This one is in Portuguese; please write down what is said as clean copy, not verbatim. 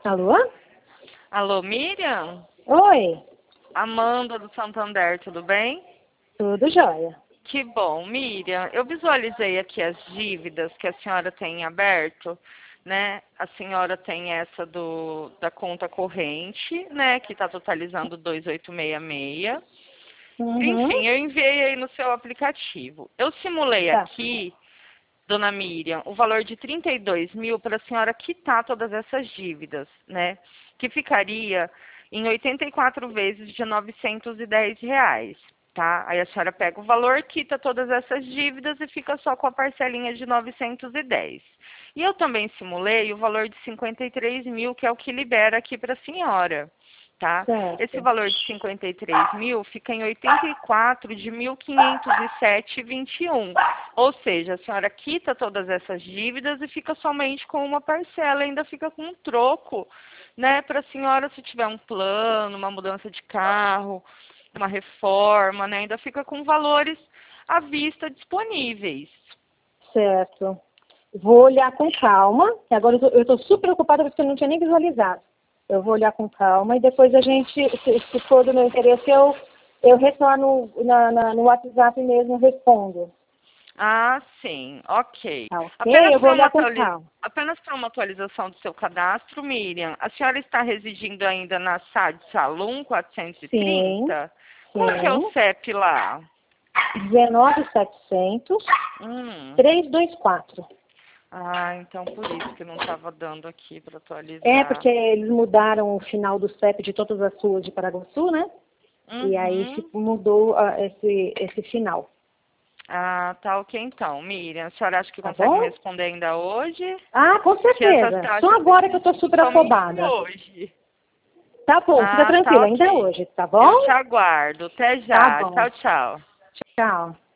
Alô? Alô, Miriam? Oi, Amanda do Santander, tudo bem? tudo jóia. Que bom, Miriam. Eu visualizei aqui as dívidas que a senhora tem aberto, né? A senhora tem essa da conta corrente, né? Que está totalizando 2.866. Uhum, Enfim, eu enviei aí no seu aplicativo. Eu simulei tá, aqui, dona Miriam, o valor de 32 mil para a senhora quitar todas essas dívidas, né? Que ficaria em 84 vezes de R$ 910, tá? Aí a senhora pega o valor, quita todas essas dívidas e fica só com a parcelinha de 910. E eu também simulei o valor de 53 mil, que é o que libera aqui para a senhora. Tá? Esse certo, valor de 53 mil fica em 84 de 1.507,21. Ou seja, a senhora quita todas essas dívidas e fica somente com uma parcela, ainda fica com um troco, né? Para a senhora, se tiver um plano, uma mudança de carro, uma reforma, né? Ainda fica com valores à vista disponíveis. certo. Vou olhar com calma, que agora eu tô super preocupada porque eu não tinha nem visualizado. Eu vou olhar com calma e depois a gente, se for do meu interesse, eu retorno no WhatsApp mesmo, respondo. Ah, sim, ok. Tá ok? Eu vou olhar com calma. Apenas para uma atualização do seu cadastro, Miriam, a senhora está residindo ainda na SAD Salum Sim, 430? Qual que é o sim. CEP lá? 19.700, Hum. 324. Ah, então por isso que não estava dando aqui para É, atualizar. porque eles mudaram o final do CEP de todas as ruas de Paraguaçu, né? E aí Uhum. mudou esse final, Ah, tá ok então. Miriam, a senhora acha que tá consegue me bom? responder ainda hoje? Ah, com Que essas certeza. Só taxas agora que eu tô super somente afobada. hoje. Tá bom, fica Ah, tá tranquila, ainda é ok. hoje, tá bom? Eu te aguardo. Até Tá já. bom. Tchau, tchau. Tchau.